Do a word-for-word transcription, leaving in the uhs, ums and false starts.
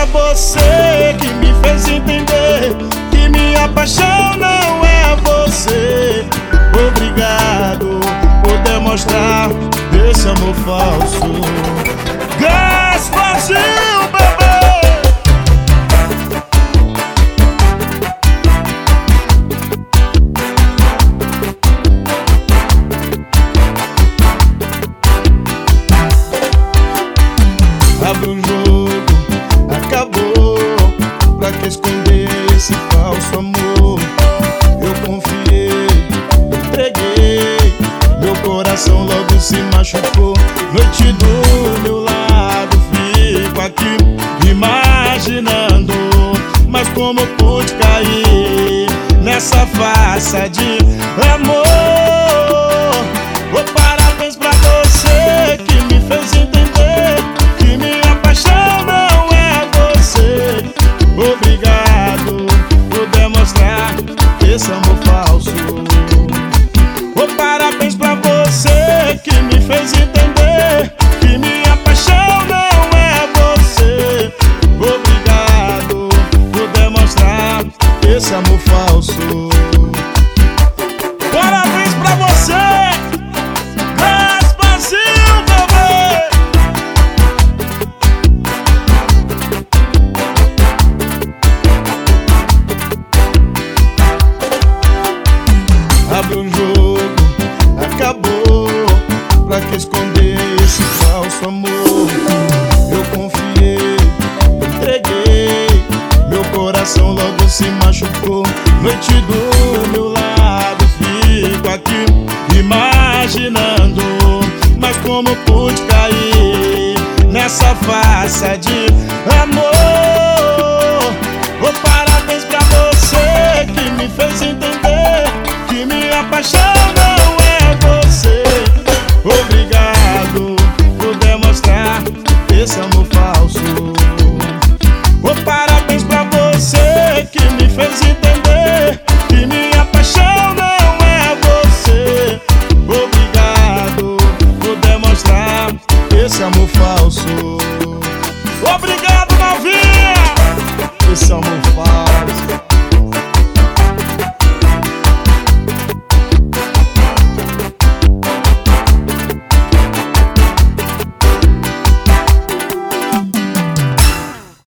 pra você que me fez entender que minha paixão não é você. Obrigado por demonstrar esse amor falso. Gasparzinho, bebê. Abre o jogo, acabou. Pra que esconder esse falso amor? Eu confiei, entreguei, meu coração logo se machucou. Noite do meu lado, fico aqui imaginando, mas como pude cair nessa farsa de amor? Oh, parabéns pra você que me fez entender que minha paixão não é você. Obrigado por demonstrar esse amor falso. Oh, parabéns pra você que me fez entender que minha paixão não é você. Obrigado por demonstrar esse amor falso. Parabéns pra você, Gasparzinho, bebê. Abre o jogo, acabou. Pra que esconder esse falso amor? Eu confiei, entreguei, meu coração logo se machucou. Noite do meu lado, fico aqui imaginando, mas como pude cair nessa farsa de amor?